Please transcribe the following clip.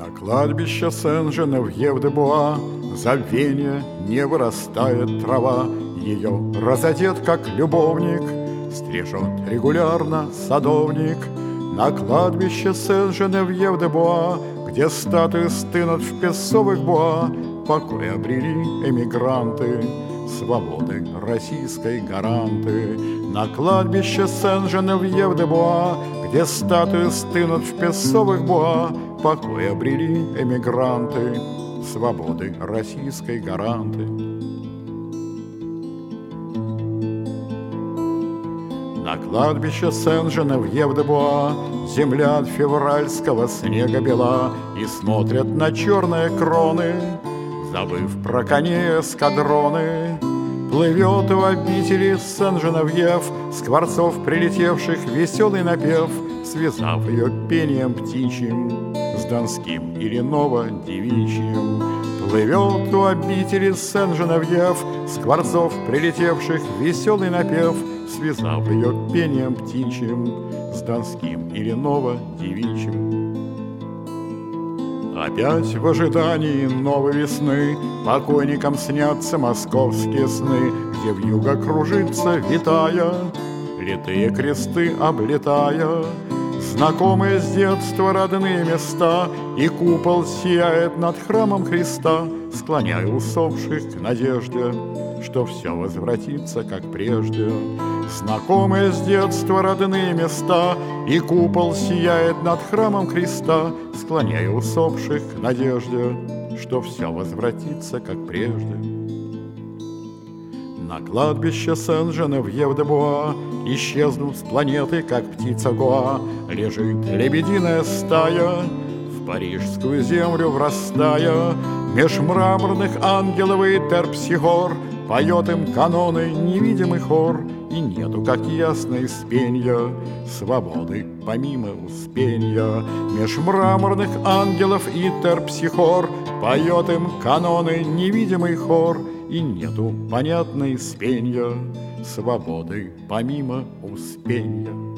На кладбище Сен-Женевьев-де-Буа забвенья не вырастает трава. Ее разодет, как любовник, стрижет регулярно садовник. На кладбище Сен-Женевьев-де-Буа, где статуи стынут в песовых буа, покой обрели эмигранты, свободы российской гаранты. На кладбище Сен-Женевьев-де-Буа, где статуи стынут в песовых буа, покой обрели эмигранты, свободы российской гаранты. На кладбище Сен-Женевьев-де-Буа земля от февральского снега бела, и смотрят на черные кроны, забыв про коней эскадроны. Плывет в обители Сен-Женевьев, скворцов прилетевших веселый напев, связав ее пением птичьим с донским или ново-девичьим. Плывет у обители Сен-Женевьев, скворцов прилетевших веселый напев, связав ее пением птичьим с донским или ново-девичьим. Опять в ожидании новой весны покойникам снятся московские сны, где вьюга кружится, витая, литые кресты облетая. Знакомые с детства родные места, и купол сияет над храмом Христа, склоняя усопших к надежде, что все возвратится, как прежде. Знакомые с детства родные места, и купол сияет над храмом Христа, склоняя усопших к надежде, что все возвратится, как прежде. На кладбище Сен-Женевьев-де-Буа, исчезнув с планеты, как птица Гоа, лежит лебединая стая, в парижскую землю врастая. Меж мраморных ангелов и терпсихор поет им каноны невидимый хор, и нету, как ясно из пенья, свободы помимо успенья. Меж мраморных ангелов и терпсихор поет им каноны невидимый хор, и нету понятной из пенья свободы помимо успенья.